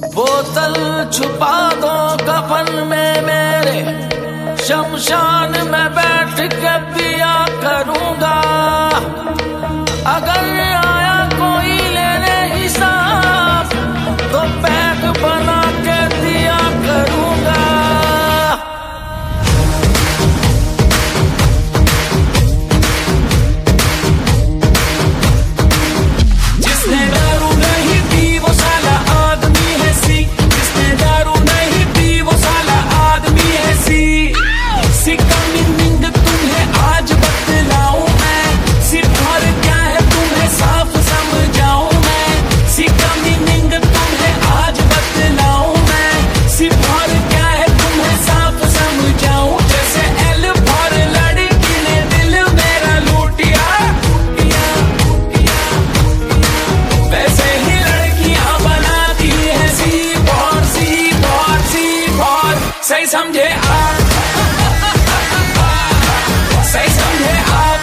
बोतल छुपा दो कफन में मेरे, शमशान में बैठ के पिया करूंगा। अगर आया कोई लेने हिसाब तो पैक बना के दिया करूंगा। जिसने दारू नहीं पी वो साला आदमी है सी, जिसने दारू नहीं पी वो साला आदमी है सी। सिक्का मीनिंग तुम्हें आज बतलाऊं मैं, सिर्फ और क्या है तुम्हें साफ समझाऊं मैं। सिक्का मीनिंग तुम्हें आज बतलाऊं मैं, सिर्फ और क्या है तुम्हें साफ समझाऊं। जैसे एल फॉर लड़की ने दिल मेरा लूटिया, वैसे ही लड़कियां बनाती है C for C for C for. सही समझे आप, सही समझे आप।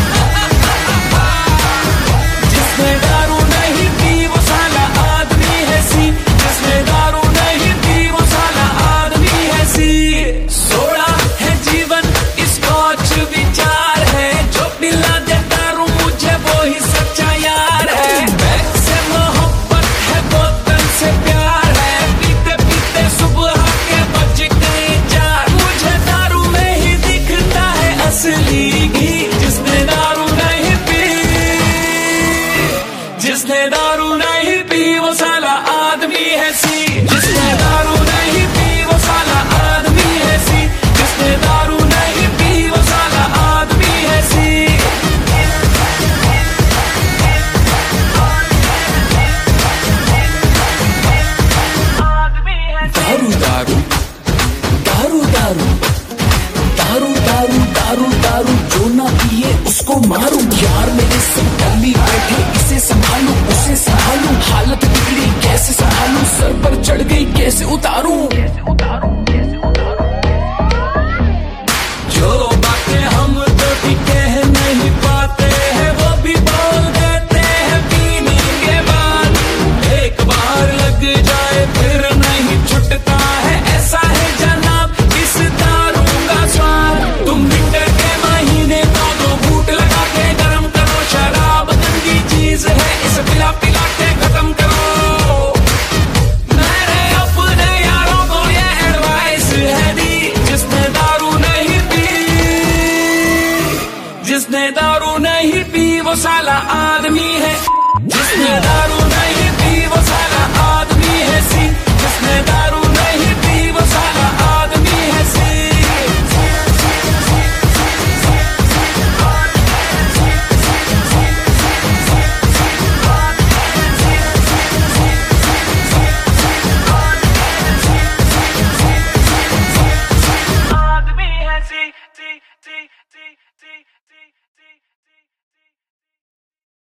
जिसने दारू नहीं पी वो साला आदमी है सी, जिसने दारू नहीं पी वो साला आदमी है सी। सोड़ा है जीवन स्कॉच विचार है, जो पिला दे दारू मुझे वो ही सच्चा यार है। बैग से मोहब्बत है बोतल से प्यार है, पीते पीते सुबह के बज गए 4। मुझे दारू में ही दिखता है असली घी, जिसने दारू नहीं पी, जिसने दारू नहीं पी वो साला आदमी है सी। जिसने दारू नहीं पी वो साला आदमी है सी, जिसने दारू नहीं पी वो साला आदमी है सी। दारू दारू दारू दारू दारू दारू दारू दारू, जो ना पिए उसको मारूं। यार मेरे से गली बैठे, इसे संभालूं उसे संभालूं, हालत बिगड़ी कैसे संभालूं, सर पर चढ़ गई कैसे उतारूं। जो बातें हम तो भी कह नहीं पाते हैं वो भी बोल देते हैं पीने के बाद। एक बार लग जाए फिर नहीं छुटता है, ऐसा है जनाब इस दारू का स्वाद। तुम विंटर के महीने दो घूंट लगा के गरम करो, शराब गंदी चीज है इसे पिला पिला के खत्म करो। मेरे अपने यारों को ये एडवाइस है दी, जिसने दारू नहीं पी, जिसने दारू नहीं पी वो साला आदमी है।